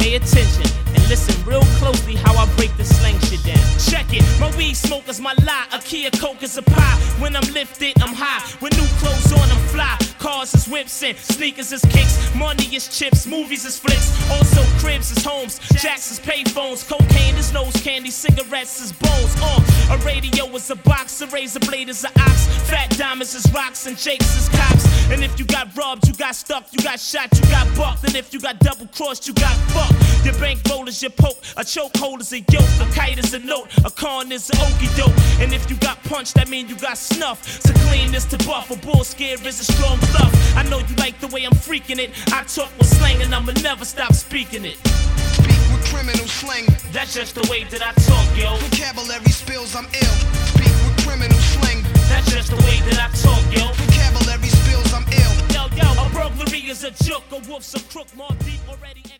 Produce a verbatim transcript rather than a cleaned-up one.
Pay attention and listen real closely how I break the slang shit down. Check it, my weed smoke is my lie. A Kia Coke is a pie. When I'm lifted, I'm high. With new clothes on, I'm fly. Cars is whips and sneakers is kicks. Money is chips, movies is flicks. Also cribs is homes, jacks is payphones. Cocaine is nose candy, cigarettes is bones. Uh, a radio is a box, a razor blade is an ox. Fat diamonds is rocks and jakes is cops. And if you got robbed, you got stuck, you got shot, you got bucked. And if you got double crossed, you got fucked. Your bankroll is your poke, a chokehold is a yoke, a kite is a note, a con is an okie doke. And if you got punched, that mean you got snuff. To clean this to buff, a bull scare is a strong bluff. I know you like the way I'm freaking it. I talk with slang and I'ma never stop speaking it. Speak with criminal slang. That's just the way that I talk, yo. Vocabulary spills, I'm ill. Speak with criminal slang. That's just the way that I talk, yo. Vocabulary spills, I'm ill. Yo, yo, a burglary is a joke, a wolf's a crook, more deep already.